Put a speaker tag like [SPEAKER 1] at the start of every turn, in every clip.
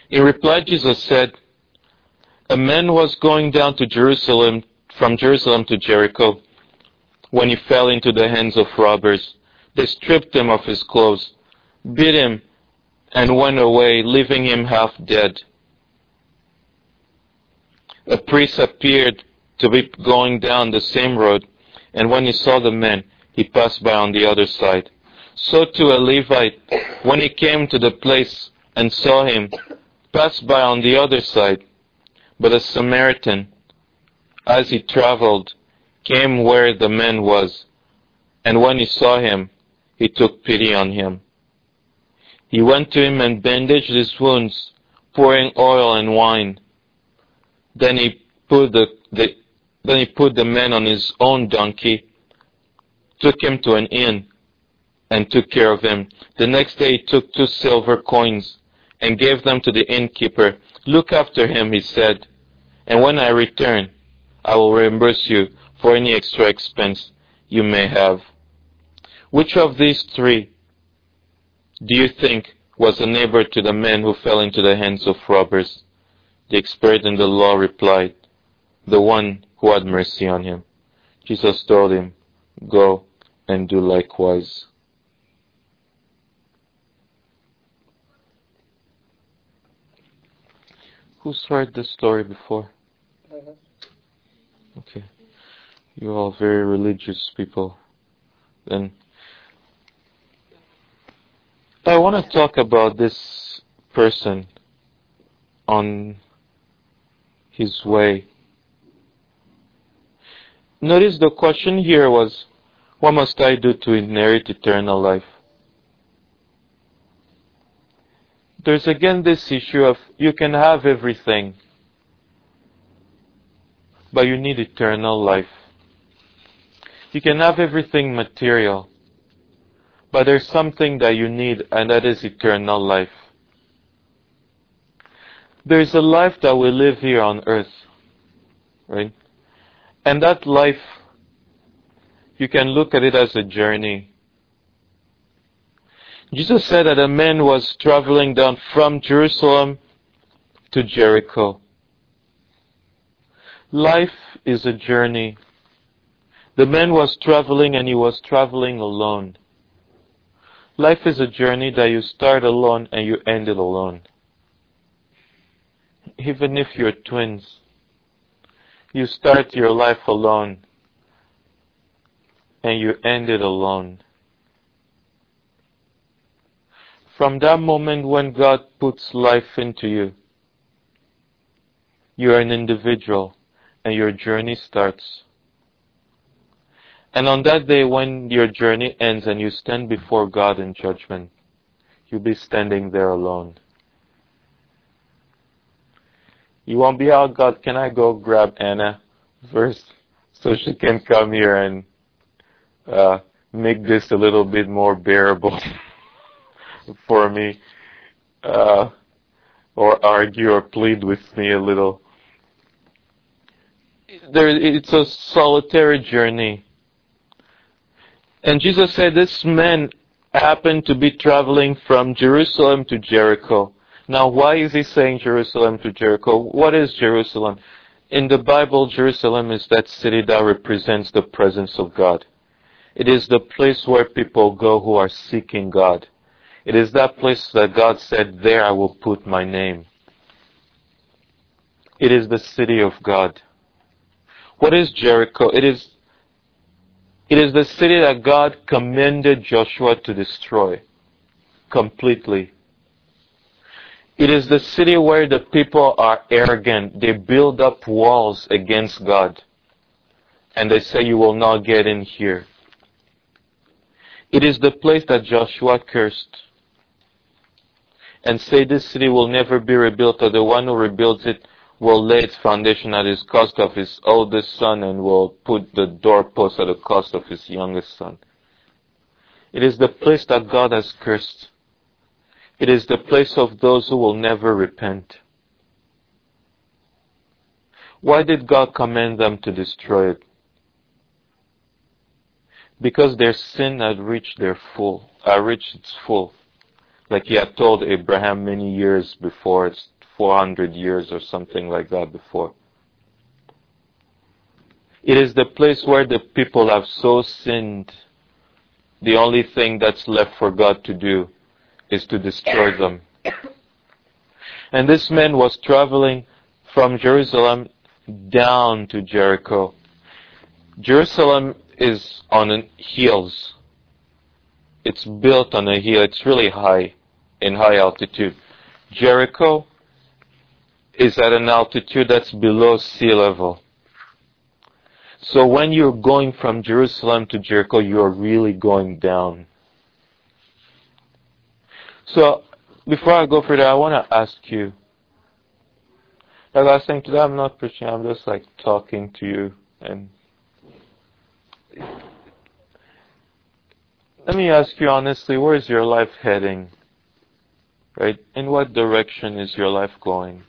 [SPEAKER 1] In reply, Jesus said, a man was going down to Jerusalem, from Jerusalem to Jericho, when he fell into the hands of robbers. They stripped him of his clothes, beat him, and went away, leaving him half dead. A priest appeared to be going down the same road, and when he saw the man, he passed by on the other side. So too a Levite, when he came to the place and saw him, passed by on the other side. But a Samaritan, as he traveled, came where the man was, and when he saw him, he took pity on him. He went to him and bandaged his wounds, pouring oil and wine. Then he put the man on his own donkey, took him to an inn, and took care of him. The next day he took 2 silver coins and gave them to the innkeeper. Look after him, he said, and when I return, I will reimburse you for any extra expense you may have. Which of these 3 do you think was a neighbor to the man who fell into the hands of robbers? The expert in the law replied, the one who had mercy on him. Jesus told him, go and do likewise. Who's heard this story before? Okay. You're all very religious people. Then I want to talk about this person on his way. Notice the question here was, what must I do to inherit eternal life? There's again this issue of you can have everything, but you need eternal life. You can have everything material, but there's something that you need, and that is eternal life. There's a life that we live here on earth, right? And that life, you can look at it as a journey. Jesus said that a man was traveling down from Jerusalem to Jericho. Life is a journey. The man was traveling, and he was traveling alone. Life is a journey that you start alone and you end it alone. Even if you're twins, you start your life alone and you end it alone. From that moment when God puts life into you, you are an individual and your journey starts. And on that day when your journey ends and you stand before God in judgment, you'll be standing there alone. You won't be out, God, can I go grab Anna first so she can come here and make this a little bit more bearable for me, or argue or plead with me a little. It's a solitary journey. And Jesus said this man happened to be traveling from Jerusalem to Jericho. Now, why is he saying Jerusalem to Jericho? What is Jerusalem? In the Bible, Jerusalem is that city that represents the presence of God. It is the place where people go who are seeking God. It is that place that God said, there I will put my name. It is the city of God. What is Jericho? It is the city that God commanded Joshua to destroy completely. It is the city where the people are arrogant. They build up walls against God. And they say, you will not get in here. It is the place that Joshua cursed and say this city will never be rebuilt, or the one who rebuilds it will lay its foundation at his cost of his oldest son and will put the doorpost at the cost of his youngest son. It is the place that God has cursed. It is the place of those who will never repent. Why did God command them to destroy it? Because their sin had reached its full. Like he had told Abraham many years before, it's 400 years or something like that before. It is the place where the people have so sinned, the only thing that's left for God to do is to destroy them. And this man was traveling from Jerusalem down to Jericho. Jerusalem is on hills. It's built on a hill. It's really high, in high altitude. Jericho is at an altitude that's below sea level. So when you're going from Jerusalem to Jericho, you're really going down. So before I go further, I want to ask you, like I was saying today, I'm not preaching, I'm just like talking to you. And let me ask you honestly, where is your life heading? Right? In what direction is your life going?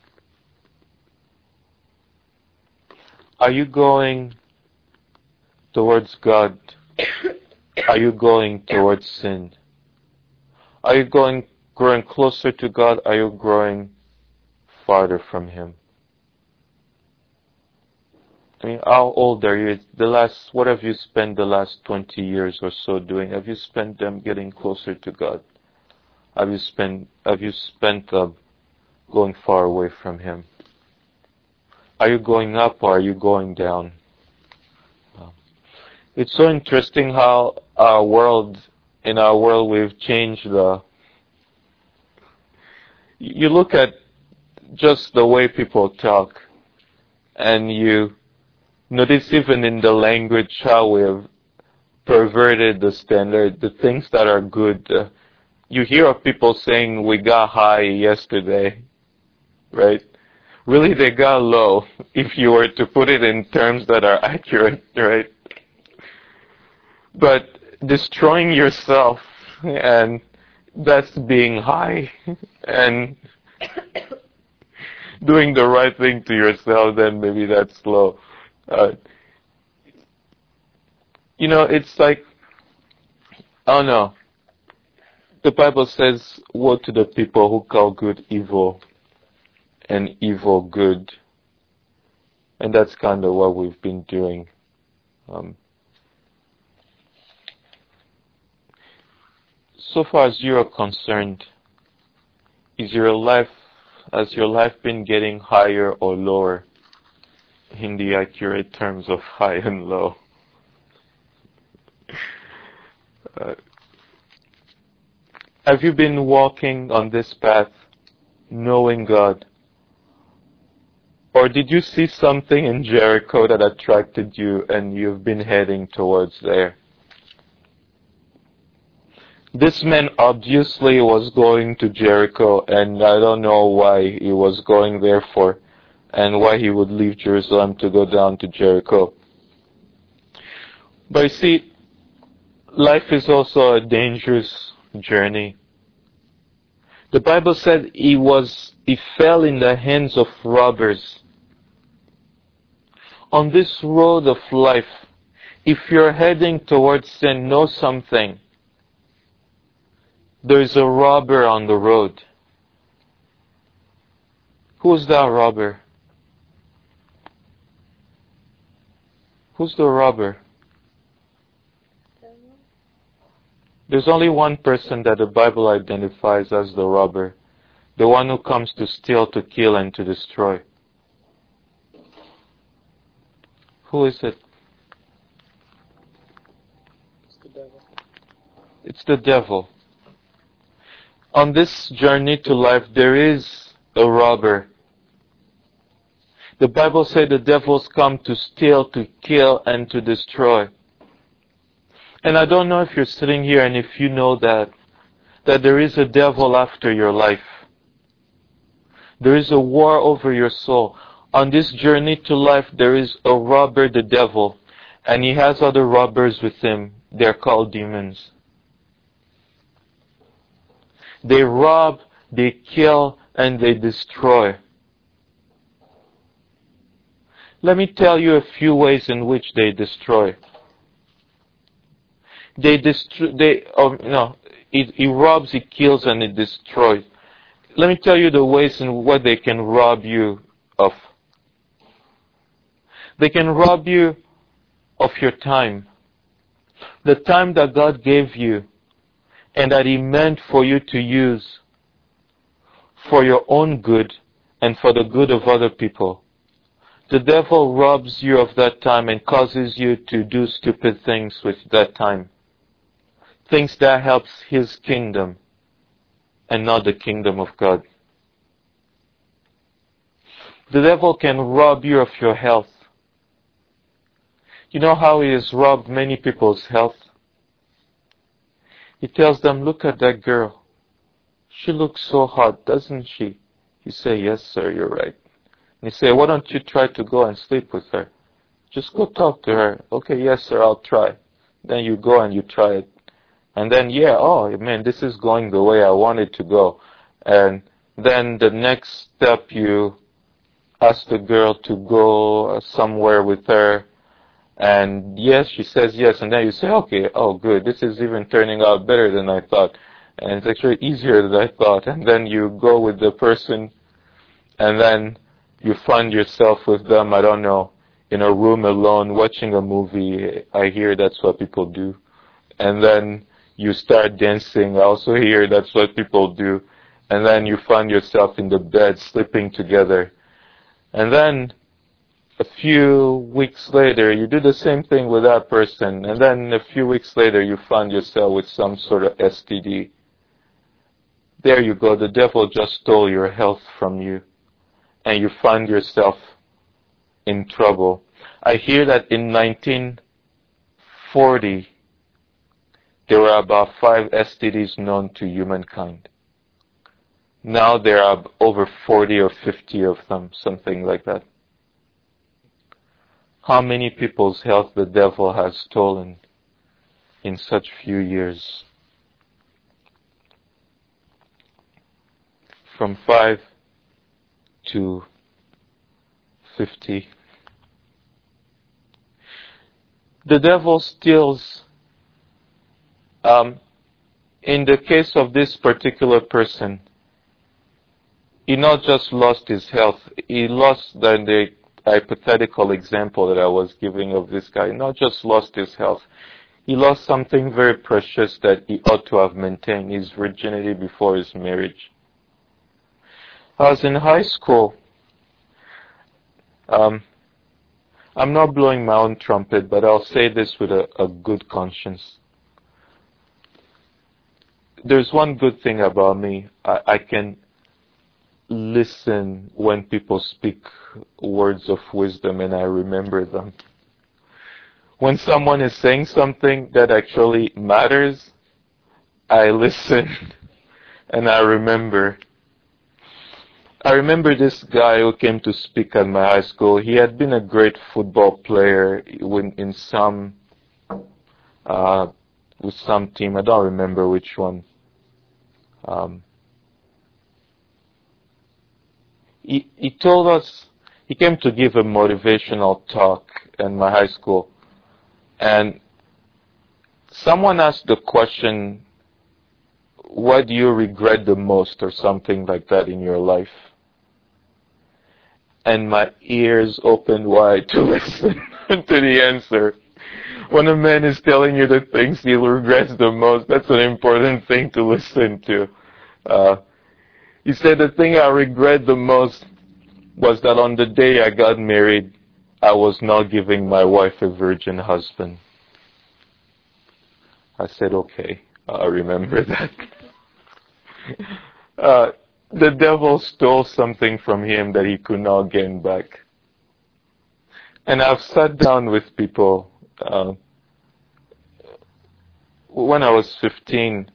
[SPEAKER 1] Are you going towards God? Are you going towards sin? Are you growing closer to God? Are you growing farther from Him? I mean, how old are you? What have you spent the last 20 years or so doing? Have you spent them getting closer to God? Have you spent going far away from Him? Are you going up or are you going down? It's so interesting how in our world we've changed you look at just the way people talk, and you notice even in the language how we have perverted the standard, the things that are good. You hear of people saying, we got high yesterday, right? Really, they got low, if you were to put it in terms that are accurate, right? But destroying yourself, and that's being high, and doing the right thing to yourself, then maybe that's low. It's like, I don't know. The Bible says, woe to the people who call good evil and evil good. And that's kind of what we've been doing. So far as you are concerned, has your life been getting higher or lower in the accurate terms of high and low? Have you been walking on this path knowing God? Or did you see something in Jericho that attracted you and you've been heading towards there? This man obviously was going to Jericho, and I don't know why he was going there for, and why he would leave Jerusalem to go down to Jericho. But you see, life is also a dangerous journey. The Bible said he fell in the hands of robbers. On this road of life, if you're heading towards sin, know something. There's a robber on the road. Who's that robber? Who's the robber? There's only one person that the Bible identifies as the robber. The one who comes to steal, to kill, and to destroy. Who is it?
[SPEAKER 2] It's the devil.
[SPEAKER 1] It's the devil. On this journey to life, there is a robber. The Bible says the devils come to steal, to kill, and to destroy. And I don't know if you're sitting here and if you know that there is a devil after your life. There is a war over your soul. On this journey to life, there is a robber, the devil, and he has other robbers with him. They're called demons. They rob, they kill, and they destroy. Let me tell you a few ways in which they destroy. He robs, he kills, and he destroys. let me tell you the ways in what they can rob you of. They can rob you of your time. The time that God gave you and that He meant for you to use for your own good and for the good of other people. The devil robs you of that time and causes you to do stupid things with that time. Things that helps his kingdom and not the kingdom of God. The devil can rob you of your health. You know how he has robbed many people's health? He tells them, look at that girl. She looks so hot, doesn't she? You say, yes, sir, you're right. And you say, why don't you try to go and sleep with her? Just go talk to her. Okay, yes, sir, I'll try. Then you go and you try it. And then, yeah, oh, man, this is going the way I want it to go. And then the next step, you ask the girl to go somewhere with her. And yes, she says yes. And then you say, okay, oh, good. This is even turning out better than I thought. And it's actually easier than I thought. And then you go with the person. And then you find yourself with them, I don't know, in a room alone watching a movie. I hear that's what people do. And then you start dancing. I also hear that's what people do. And then you find yourself in the bed sleeping together. And then a few weeks later, you do the same thing with that person. And then a few weeks later, you find yourself with some sort of STD. There you go. The devil just stole your health from you. And you find yourself in trouble. I hear that in 1940, there were about 5 STDs known to humankind. Now there are over 40 or 50 of them, something like that. How many people's health the devil has stolen in such few years? From 5 to 50. The devil steals. In the case of this particular person, he not just lost his health, he lost the hypothetical example that I was giving of this guy, not just lost his health, he lost something very precious that he ought to have maintained, his virginity before his marriage. I was in high school. I'm not blowing my own trumpet, but I'll say this with a good conscience. There's one good thing about me. I can listen when people speak words of wisdom and I remember them. When someone is saying something that actually matters, I listen and I remember. I remember this guy who came to speak at my high school. He had been a great football player in some with some team. I don't remember which one. He told us, he came to give a motivational talk in my high school. And someone asked the question, what do you regret the most or something like that in your life? And my ears opened wide to listen to the answer. When a man is telling you the things he regrets the most, that's an important thing to listen to. He said, the thing I regret the most was that on the day I got married, I was not giving my wife a virgin husband. I said, okay, I remember that. The devil stole something from him that he could not gain back. And I've sat down with people. When I was 15,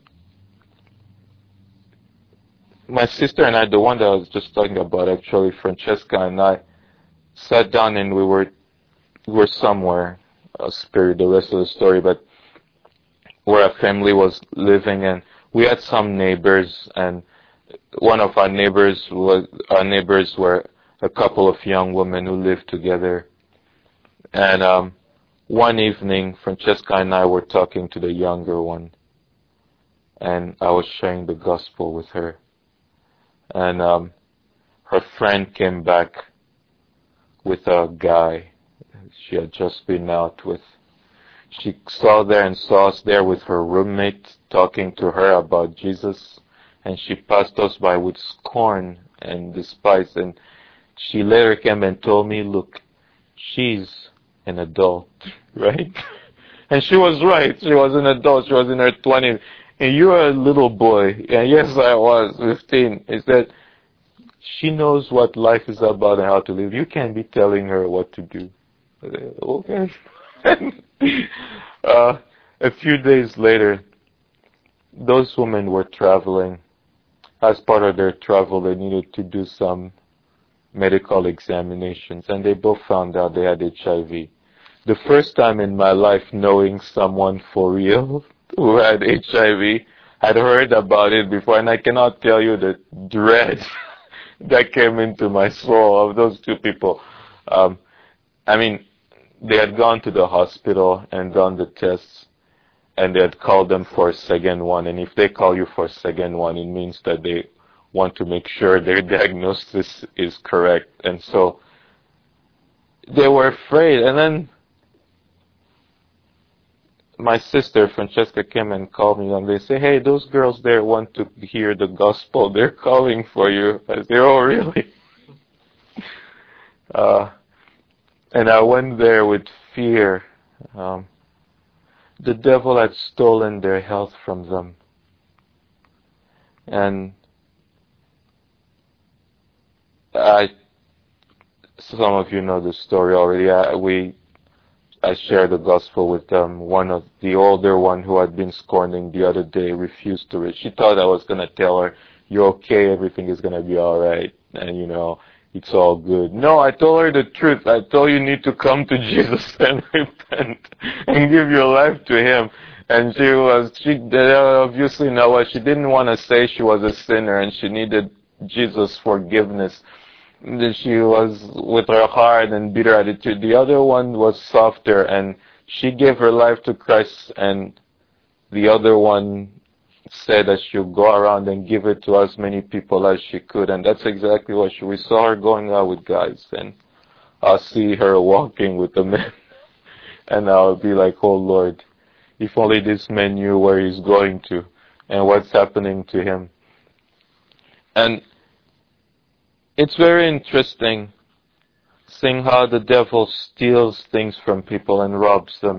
[SPEAKER 1] my sister and I, the one that I was just talking about actually, Francesca and I, sat down and we were somewhere, I'll spare you the rest of the story, but where our family was living, and we had some neighbors, and one of our neighbors were a couple of young women who lived together. And one evening, Francesca and I were talking to the younger one, and I was sharing the gospel with her. and her friend came back with a guy she had just been out with. She saw us there with her roommate talking to her about Jesus, and she passed us by with scorn and despise. And she later came and told me, look, she's an adult, right? And she was right. She was an adult. She was in her 20s. And you're a little boy. And yes, I was 15. Is that she knows what life is about and how to live. You can't be telling her what to do. Okay. A few days later, those women were traveling. As part of their travel, they needed to do some medical examinations, and they both found out they had HIV. The first time in my life knowing someone for real who had HIV, I'd heard about it before, and I cannot tell you the dread that came into my soul of those two people. I mean, they had gone to the hospital and done the tests, and they had called them for a second one. And if they call you for a second one, it means that they want to make sure their diagnosis is correct. And so they were afraid. And then my sister, Francesca, came and called me, and they say, hey, those girls there want to hear the gospel. They're calling for you. I say, oh, really? And I went there with fear. The devil had stolen their health from them. And some of you know the story already. I shared the gospel with them. One of the older one who had been scorning the other day refused to read. She thought I was going to tell her, you're okay, everything is going to be all right, and it's all good. No, I told her the truth. I told you need to come to Jesus and repent and give your life to Him. And she obviously know what she didn't want to say. She was a sinner and she needed Jesus' forgiveness. She was with her hard and bitter attitude. The other one was softer, and she gave her life to Christ, and the other one said that she'll go around and give it to as many people as she could. And that's exactly what we saw her going out with guys, and I'll see her walking with the men. And I'll be like, oh Lord, if only this man knew where he's going to and what's happening to him. And it's very interesting seeing how the devil steals things from people and robs them.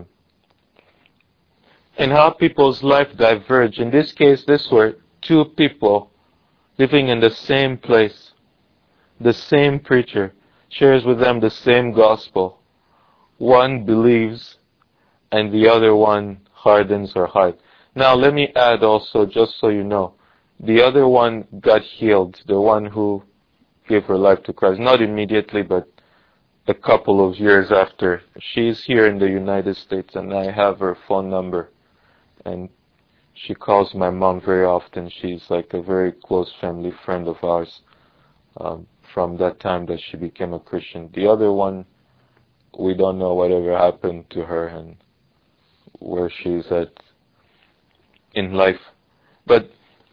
[SPEAKER 1] And how people's life diverge. In this case, this were two people living in the same place. The same preacher shares with them the same gospel. One believes and the other one hardens her heart. Now let me add also, just so you know, the other one got healed, the one who gave her life to Christ. Not immediately, but a couple of years after. She's here in the United States, and I have her phone number. And she calls my mom very often. She's like a very close family friend of ours from that time that she became a Christian. The other one, we don't know whatever happened to her and where she's at in life. But,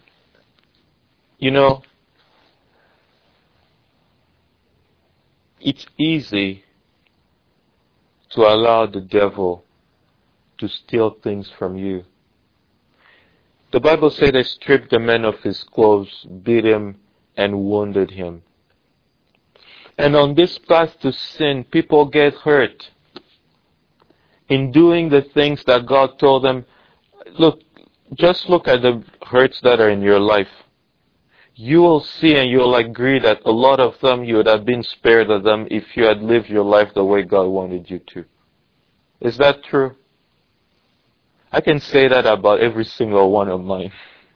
[SPEAKER 1] it's easy to allow the devil to steal things from you. The Bible says they stripped the man of his clothes, beat him, and wounded him. And on this path to sin, people get hurt in doing the things that God told them. Just look at the hurts that are in your life. You will see and you'll agree that a lot of them, you would have been spared of them if you had lived your life the way God wanted you to. Is that true? I can say that about every single one of mine.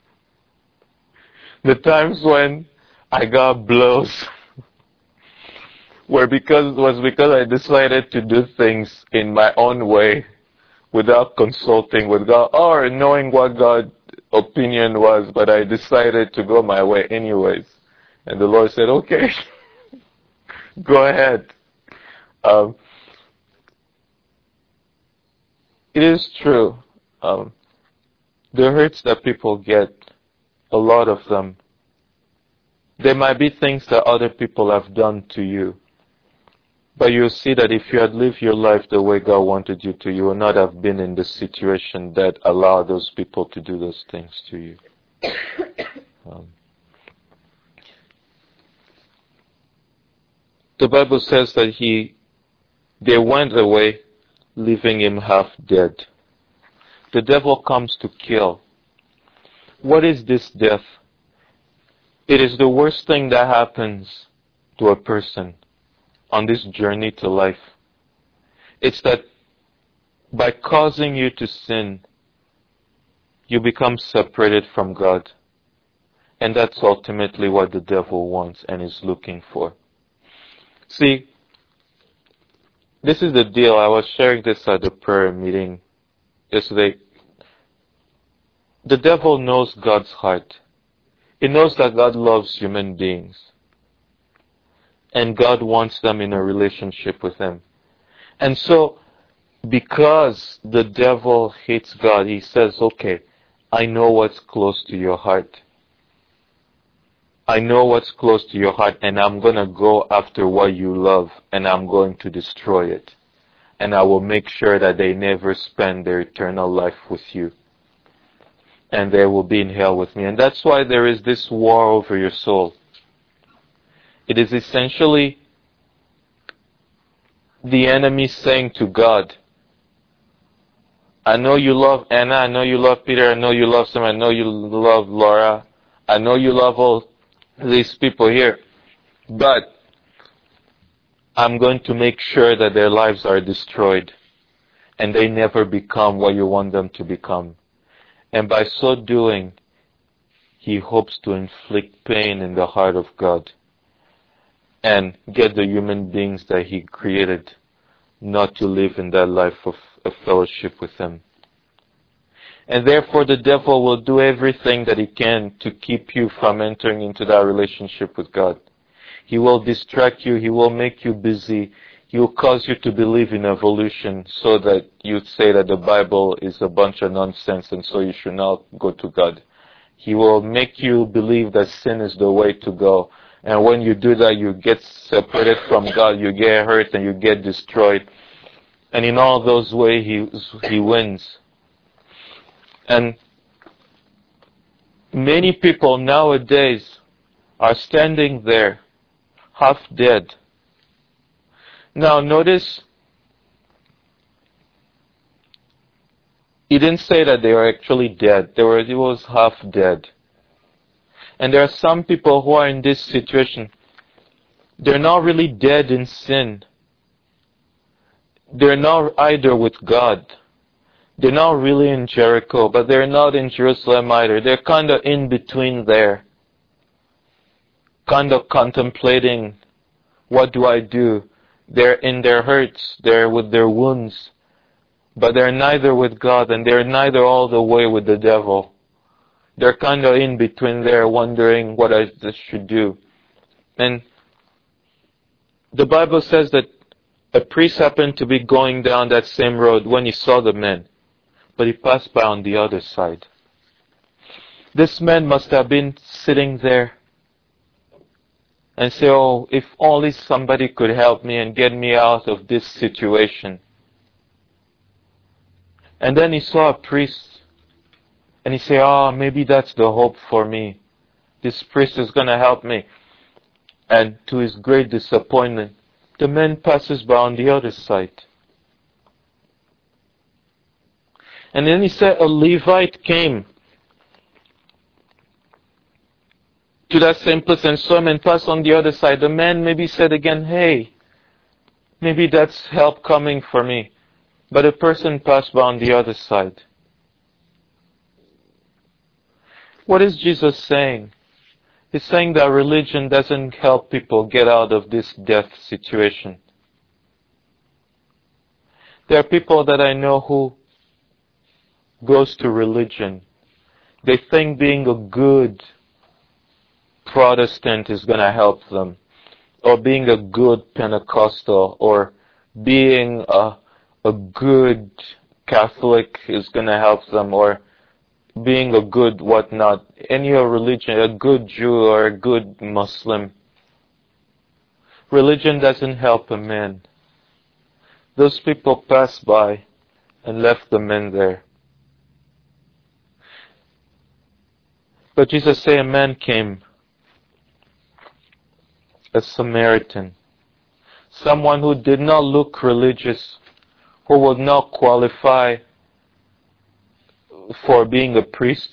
[SPEAKER 1] The times when I got blows was because I decided to do things in my own way without consulting with God or knowing what God's opinion was, but I decided to go my way anyways. And the Lord said, okay, go ahead. It is true. The hurts that people get, a lot of them, There might be things that other people have done to you. But you'll see that if you had lived your life the way God wanted you to, you would not have been in the situation that allowed those people to do those things to you. The Bible says that they went away, leaving him half dead. The devil comes to kill. What is this death? It is the worst thing that happens to a person on this journey to life. It's that by causing you to sin, you become separated from God. And that's ultimately what the devil wants and is looking for. See, this is the deal. I was sharing this at the prayer meeting yesterday. The devil knows God's heart. He knows that God loves human beings. And God wants them in a relationship with Him. And so, because the devil hates God, he says, okay, I know what's close to your heart. I know what's close to your heart, and I'm going to go after what you love, and I'm going to destroy it. And I will make sure that they never spend their eternal life with you. And they will be in hell with me. And that's why there is this war over your soul. It is essentially the enemy saying to God, I know you love Anna, I know you love Peter, I know you love Sam, I know you love Laura, I know you love all these people here, but I'm going to make sure that their lives are destroyed and they never become what you want them to become. And by so doing, he hopes to inflict pain in the heart of God and get the human beings that he created not to live in that life of fellowship with him. And therefore the devil will do everything that he can to keep you from entering into that relationship with God. He will distract you, he will make you busy, he will cause you to believe in evolution so that you say that the Bible is a bunch of nonsense and so you should not go to God. He will make you believe that sin is the way to go. And when you do that, you get separated from God, you get hurt and you get destroyed. And in all those ways, he wins. And many people nowadays are standing there, half dead. Now notice, he didn't say that they were actually dead. It was half dead. And there are some people who are in this situation. They're not really dead in sin. They're not either with God. They're not really in Jericho, but they're not in Jerusalem either. They're kind of in between there. Kind of contemplating, what do I do? They're in their hurts. They're with their wounds. But they're neither with God and they're neither all the way with the devil. They're kind of in between there, wondering what I should do. And the Bible says that a priest happened to be going down that same road when he saw the men, but he passed by on the other side. This man must have been sitting there and say, oh, if only somebody could help me and get me out of this situation. And then he saw a priest. And he said, oh, maybe that's the hope for me. This priest is going to help me. And to his great disappointment, the man passes by on the other side. And then he said, a Levite came to that same place and saw him and passed on the other side. The man maybe said again, hey, maybe that's help coming for me. But a person passed by on the other side. What is Jesus saying? He's saying that religion doesn't help people get out of this death situation. There are people that I know who goes to religion. They think being a good Protestant is going to help them, or being a good Pentecostal, or being a good Catholic is going to help them, or being a good whatnot, any religion, a good Jew or a good Muslim. Religion doesn't help a man. Those people passed by and left the men there. But Jesus said a man came, a Samaritan, someone who did not look religious, who would not qualify for being a priest,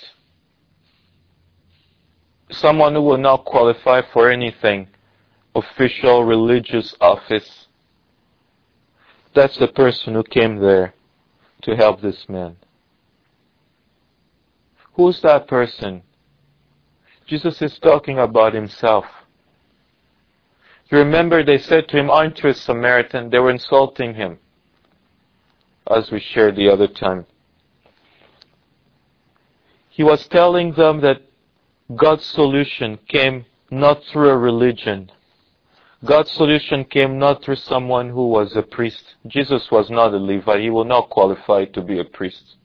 [SPEAKER 1] someone who would not qualify for anything, official religious office. That's the person who came there to help this man. Who's that person? Jesus is talking about himself. You remember they said to him, "Aren't you a Samaritan?" They were insulting him, as we shared the other time. He was telling them that God's solution came not through a religion. God's solution came not through someone who was a priest. Jesus was not a Levite. He will not qualify to be a priest.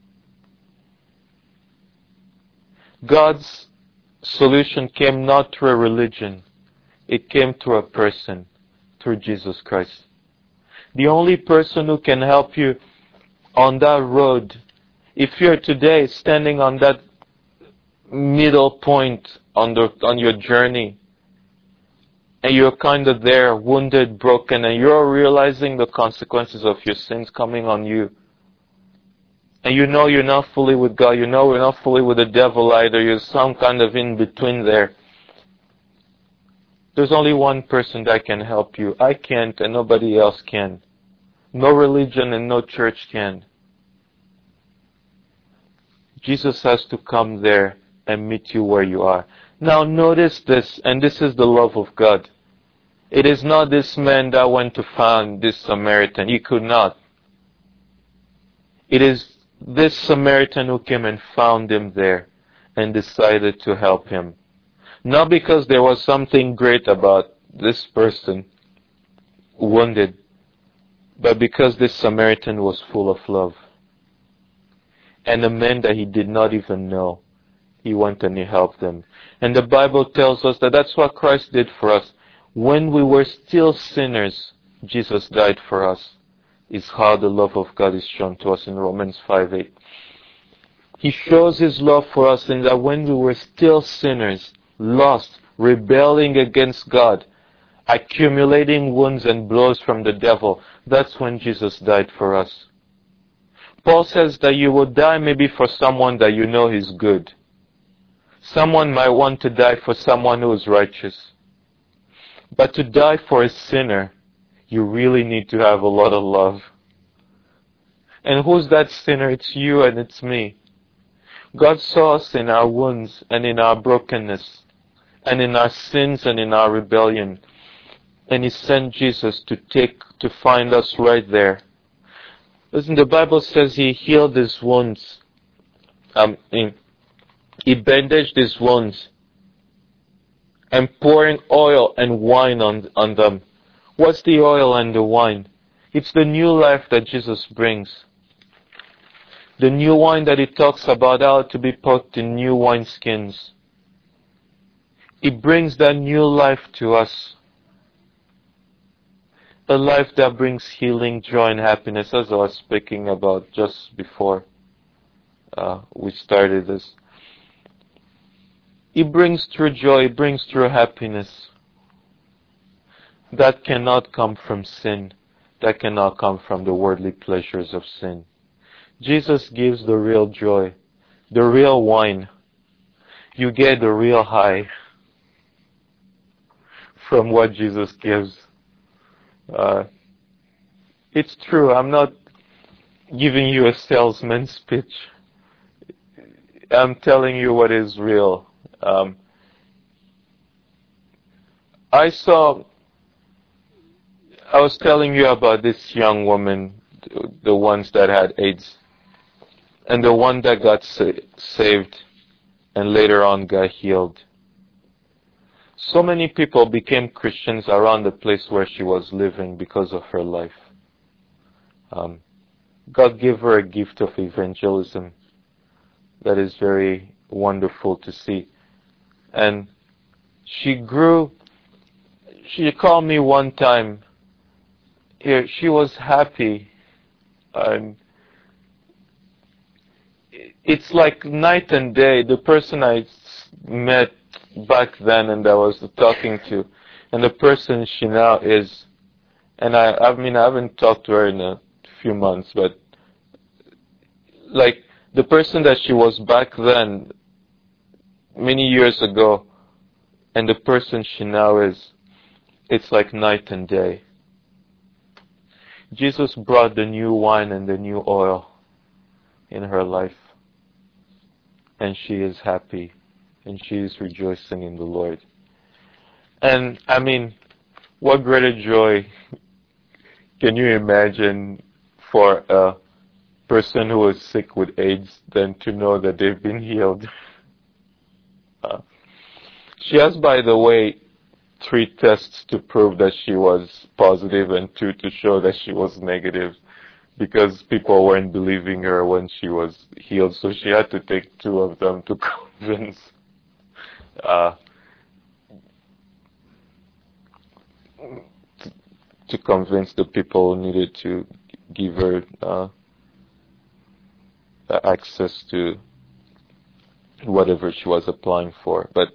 [SPEAKER 1] God's solution came not through a religion. It came through a person, through Jesus Christ. The only person who can help you on that road, if you're today standing on that middle point on your journey, and you're kind of there, wounded, broken, and you're realizing the consequences of your sins coming on you, and you know you're not fully with God, you know you're not fully with the devil either, you're some kind of in between there. There's only one person that can help you. I can't, and nobody else can. No religion and no church can. Jesus has to come there and meet you where you are. Now notice this, and this is the love of God. It is not this man that went to find this Samaritan. He could not. It is this Samaritan who came and found him there and decided to help him. Not because there was something great about this person wounded, but because this Samaritan was full of love. And a man that he did not even know, he went and he helped them. And the Bible tells us that that's what Christ did for us. When we were still sinners, Jesus died for us. Is how the love of God is shown to us in Romans 5:8. He shows His love for us in that when we were still sinners, lost, rebelling against God, accumulating wounds and blows from the devil, that's when Jesus died for us. Paul says that you will die maybe for someone that you know is good. Someone might want to die for someone who is righteous. But to die for a sinner, you really need to have a lot of love. And who's that sinner? It's you and it's me. God saw us in our wounds and in our brokenness and in our sins and in our rebellion. And He sent Jesus to find us right there. Listen, the Bible says He healed His wounds. He bandaged His wounds and pouring oil and wine on them. What's the oil and the wine? It's the new life that Jesus brings. The new wine that He talks about how to be put in new wineskins. He brings that new life to us. A life that brings healing, joy, and happiness, as I was speaking about just before we started this. He brings true joy, He brings true happiness. That cannot come from sin. That cannot come from the worldly pleasures of sin. Jesus gives the real joy, the real wine. You get the real high from what Jesus gives. It's true, I'm not giving you a salesman's pitch. I'm telling you what is real. I was telling you about this young woman, the ones that had AIDS, and the one that got saved and later on got healed. So many people became Christians around the place where she was living because of her life. God gave her a gift of evangelism. that is very wonderful to see. And she grew. She called me one time. Here, she was happy. And it's like night and day. The person I met back then and I was talking to, and the person she now is, and I mean, I haven't talked to her in a few months, but like the person that she was back then, many years ago, and the person she now is, it's like night and day. Jesus brought the new wine and the new oil in her life, and she is happy, and she is rejoicing in the Lord. And I mean, what greater joy can you imagine for a person who is sick with AIDS than to know that they've been healed? She has, by the way, 3 tests to prove that she was positive and 2 to show that she was negative, because people weren't believing her when she was healed. So she had to take 2 of them to convince the people who needed to give her access to whatever she was applying for. But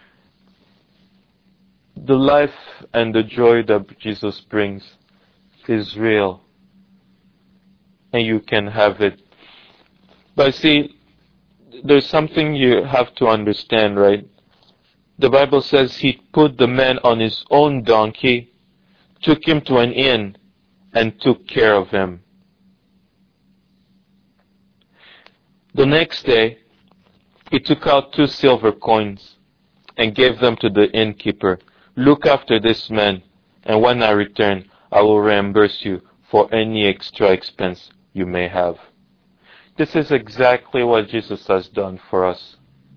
[SPEAKER 1] the life and the joy that Jesus brings is real, and you can have it. But see, there's something you have to understand, right? The Bible says he put the man on his own donkey, took him to an inn, and took care of him. The next day, he took out 2 silver coins and gave them to the innkeeper. Look after this man, and when I return, I will reimburse you for any extra expense you may have. This is exactly what Jesus has done for us.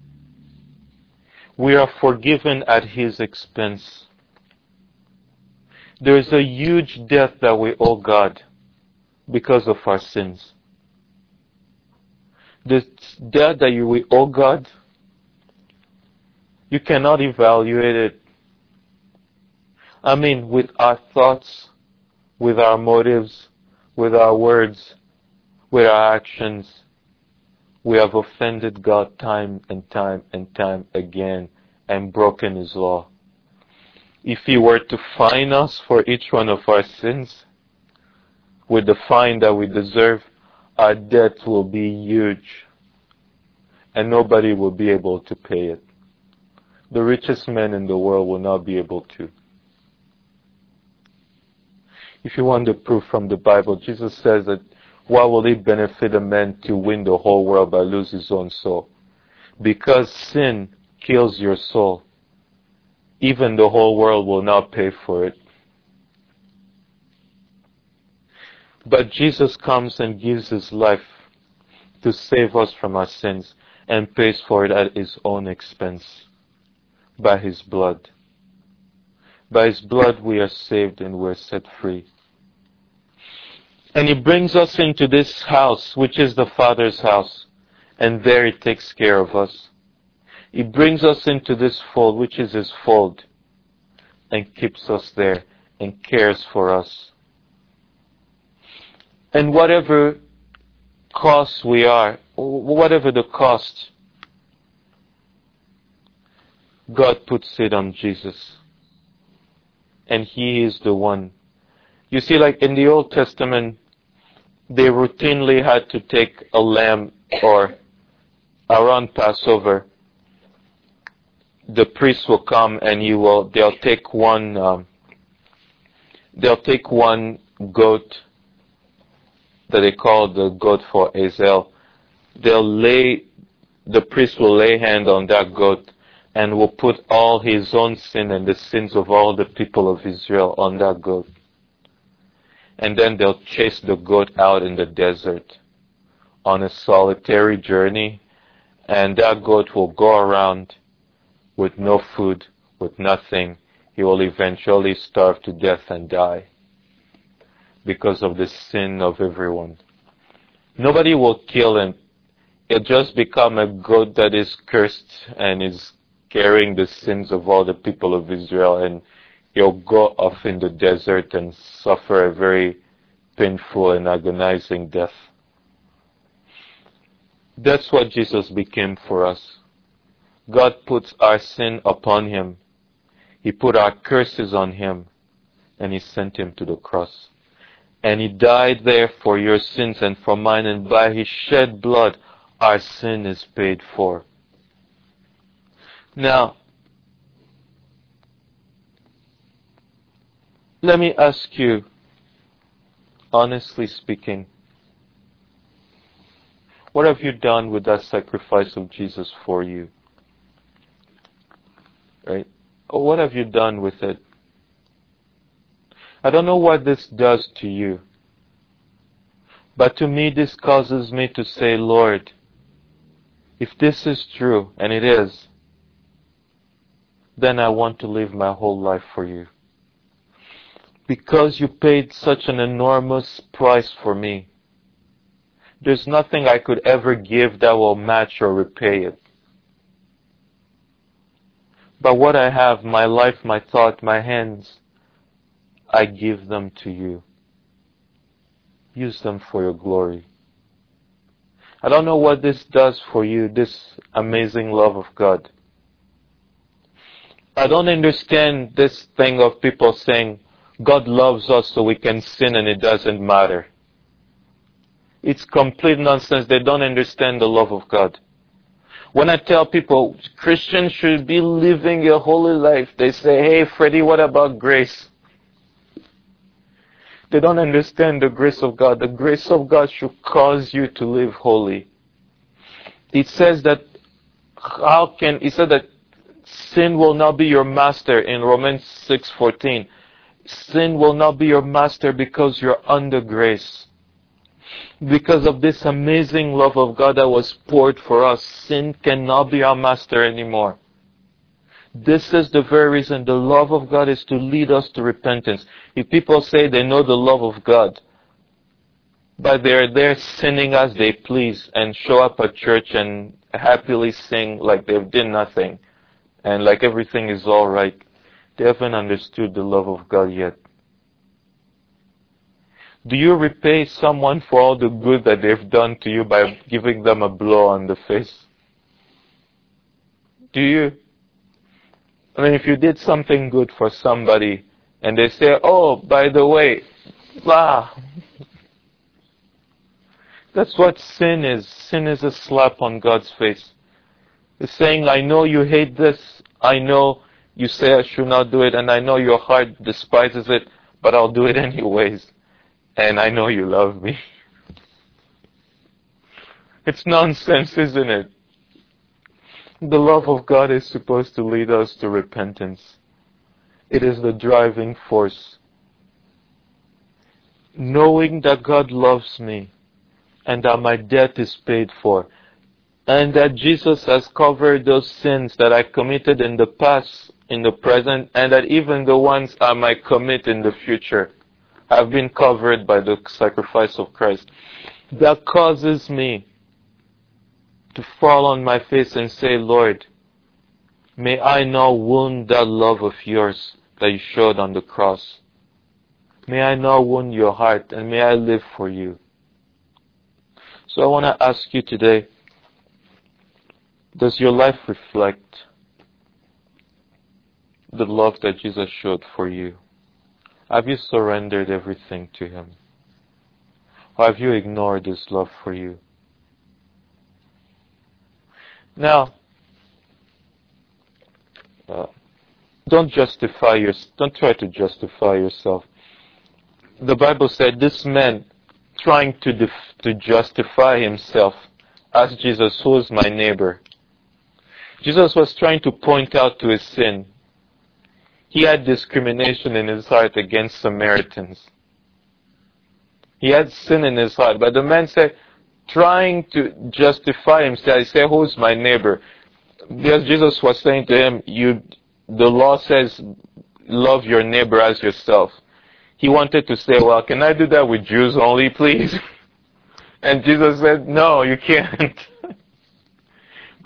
[SPEAKER 1] We are forgiven at his expense. There is a huge debt that we owe God because of our sins. This debt that we owe God, you cannot evaluate it. I mean, with our thoughts, with our motives, with our words, with our actions, we have offended God time and time and time again and broken his law. If he were to fine us for each one of our sins, with the fine that we deserve, our debt will be huge, and nobody will be able to pay it. The richest man in the world will not be able to. If you want the proof from the Bible, Jesus says that why will it benefit a man to win the whole world but lose his own soul? Because sin kills your soul. Even the whole world will not pay for it. But Jesus comes and gives his life to save us from our sins and pays for it at his own expense by his blood. By his blood we are saved and we are set free. And he brings us into this house, which is the Father's house, and there he takes care of us. He brings us into this fold, which is his fold, and keeps us there and cares for us. And whatever cost we are, whatever the cost, God puts it on Jesus. And he is the one. You see, like in the Old Testament, they routinely had to take a lamb, or around Passover, the priest will come and they'll take one goat that they call the goat for Azel. The priest will lay hand on that goat and will put all his own sin and the sins of all the people of Israel on that goat. And then they'll chase the goat out in the desert on a solitary journey, and that goat will go around with no food, with nothing. He will eventually starve to death and die because of the sin of everyone. Nobody will kill him It just become a goat that is cursed and is carrying the sins of all the people of Israel, and he'll go off in the desert and suffer a very painful and agonizing death. That's what Jesus became for us. God puts our sin upon him. He put our curses on him, and he sent him to the cross. And he died there for your sins and for mine, and by his shed blood, our sin is paid for. Now, let me ask you, honestly speaking, what have you done with that sacrifice of Jesus for you? Right? Or what have you done with it? I don't know what this does to you, but to me this causes me to say, Lord, if this is true, and it is, then I want to live my whole life for you. Because you paid such an enormous price for me, there's nothing I could ever give that will match or repay it. But what I have, my life, my thought, my hands, I give them to you. Use them for your glory. I don't know what this does for you, this amazing love of God. I don't understand this thing of people saying, God loves us so we can sin and it doesn't matter. It's complete nonsense. They don't understand the love of God. When I tell people Christians should be living a holy life, they say, hey, Freddie, what about grace? They don't understand the grace of God. The grace of God should cause you to live holy. It says that that sin will not be your master in Romans 6:14. Sin will not be your master because you're under grace. Because of this amazing love of God that was poured for us, sin cannot be our master anymore. This is the very reason the love of God is to lead us to repentance. If people say they know the love of God, but they're there sinning as they please and show up at church and happily sing like they've done nothing and like everything is all right, they haven't understood the love of God yet. Do you repay someone for all the good that they've done to you by giving them a blow on the face? Do you? I mean, if you did something good for somebody and they say, oh, by the way, blah. That's what sin is. Sin is a slap on God's face. It's saying, I know you hate this. I know you say I should not do it. And I know your heart despises it. But I'll do it anyways. And I know you love me. It's nonsense, isn't it? The love of God is supposed to lead us to repentance. It is the driving force. Knowing that God loves me and that my debt is paid for and that Jesus has covered those sins that I committed in the past, in the present, and that even the ones I might commit in the future have been covered by the sacrifice of Christ. That causes me to fall on my face and say, Lord, may I not wound that love of yours that you showed on the cross. May I not wound your heart, and may I live for you. So I want to ask you today, does your life reflect the love that Jesus showed for you? Have you surrendered everything to Him? Or have you ignored His love for you? Now, don't try to justify yourself. The Bible said this man trying to justify himself asked Jesus, who is my neighbor? Jesus was trying to point out to his sin. He had discrimination in his heart against Samaritans. He had sin in his heart. But the man said, trying to justify himself, he said, who's my neighbor? Because Jesus was saying to him, the law says, love your neighbor as yourself. He wanted to say, well, can I do that with Jews only, please? And Jesus said, no, you can't.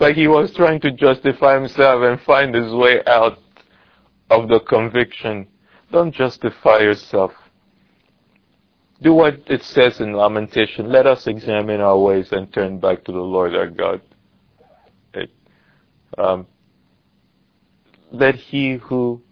[SPEAKER 1] But he was trying to justify himself and find his way out of the conviction. Don't justify yourself. Do what it says in Lamentation. Let us examine our ways and turn back to the Lord our God. Let he who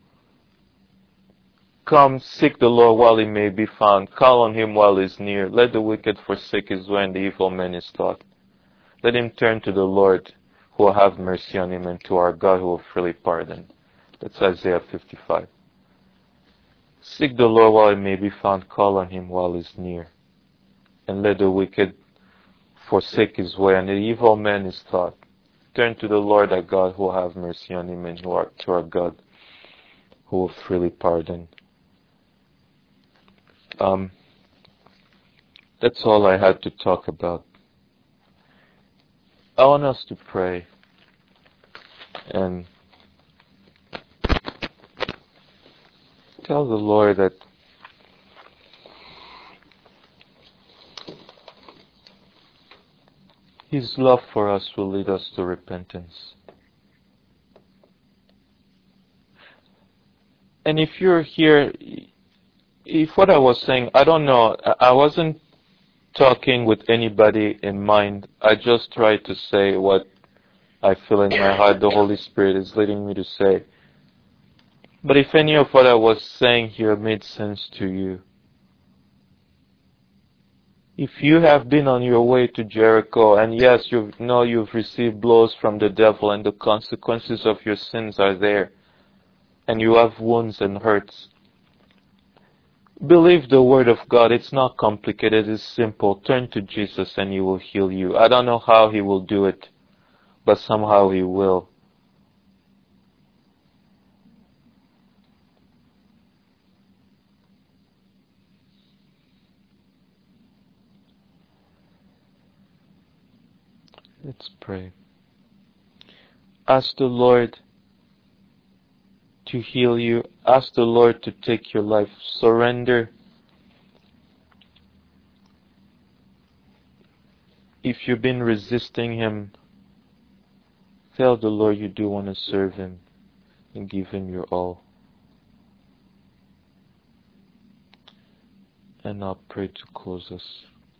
[SPEAKER 1] comes seek the Lord while he may be found. Call on him while he is near. Let the wicked forsake his way and the evil man his thought. Let him turn to the Lord who will have mercy on him, and to our God who will freely pardon. That's Isaiah 55. Seek the Lord while he may be found. Call on him while he is near. And let the wicked forsake his way and the evil man his thought. Turn to the Lord our God who will have mercy on him, and to our God who will freely pardon. That's all I had to talk about. I want us to pray and tell the Lord that His love for us will lead us to repentance. And if you're here, if what I was saying, I don't know, I wasn't talking with anybody in mind. I just tried to say what I feel in my heart the Holy Spirit is leading me to say. But if any of what I was saying here made sense to you, if you have been on your way to Jericho, and yes, you've received blows from the devil and the consequences of your sins are there, and you have wounds and hurts, believe the word of God. It's not complicated, it's simple. Turn to Jesus and He will heal you. I don't know how He will do it, but somehow He will. Let's pray. Ask the Lord to heal you. Ask the Lord to take your life. Surrender. If you've been resisting Him, tell the Lord you do want to serve Him and give Him your all. And I'll pray to close us.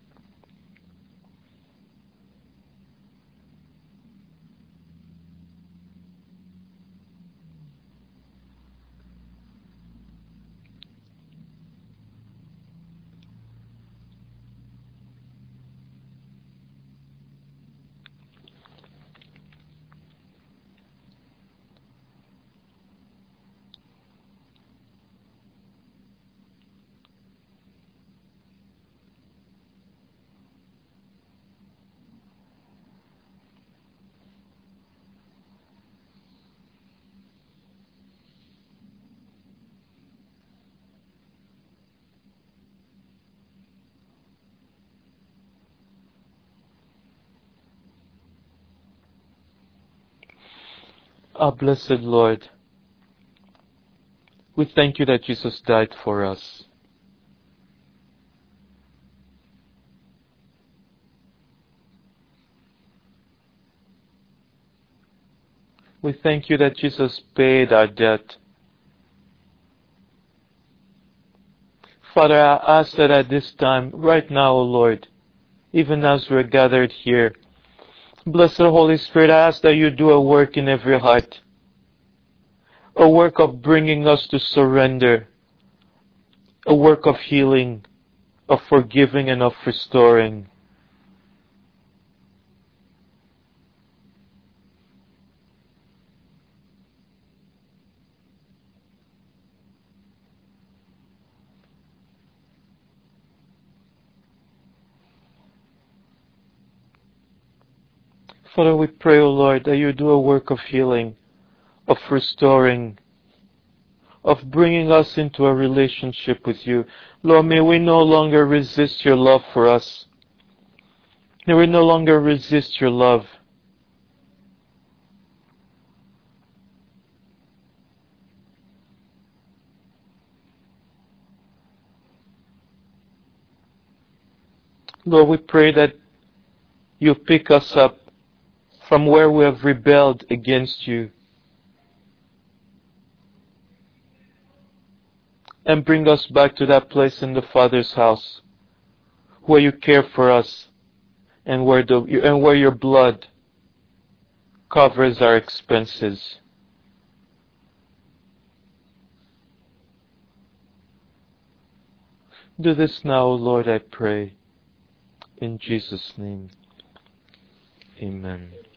[SPEAKER 1] Our blessed Lord, we thank you that Jesus died for us. We thank you that Jesus paid our debt. Father, I ask that at this time, right now, O Lord, even as we're gathered here, blessed Holy Spirit, I ask that you do a work in every heart, a work of bringing us to surrender, a work of healing, of forgiving and of restoring. Father, we pray, O Lord, that you do a work of healing, of restoring, of bringing us into a relationship with you. Lord, may we no longer resist your love for us. May we no longer resist your love. Lord, we pray that you pick us up from where we have rebelled against you, and bring us back to that place in the Father's house where you care for us and where your blood covers our expenses. Do this now, O Lord, I pray. In Jesus' name, amen.